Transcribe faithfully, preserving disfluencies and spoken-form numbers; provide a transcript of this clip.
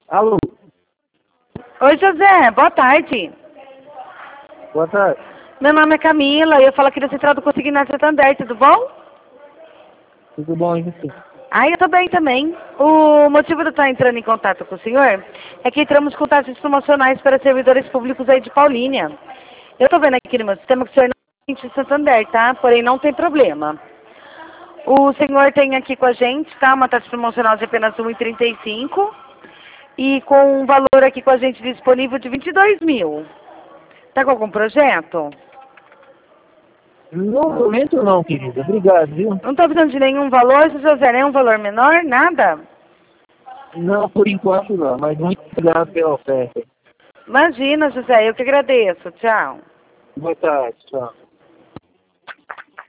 Alô? Oi, José. Boa tarde. Boa tarde. Meu nome é Camila e eu falo aqui da Central do Consignado Santander, tudo bom? Tudo bom, e você? Ah, eu tô bem também. O motivo de eu estar entrando em contato com o senhor é que entramos com taxas promocionais para servidores públicos aí de Paulínia. Eu tô vendo aqui no meu sistema que o senhor não é de Santander, tá? Porém, não tem problema. O senhor tem aqui com a gente, tá? Uma taxa promocional de apenas um real e trinta e cinco centavos e com um valor aqui com a gente disponível de vinte e dois mil. Tá com algum projeto? No momento não, querida. Obrigado, viu? Não estou precisando de nenhum valor, se José, nenhum valor menor, nada? Não, por enquanto não, mas muito obrigado pela oferta. Imagina, José, eu que agradeço. Tchau. Boa tarde, tchau.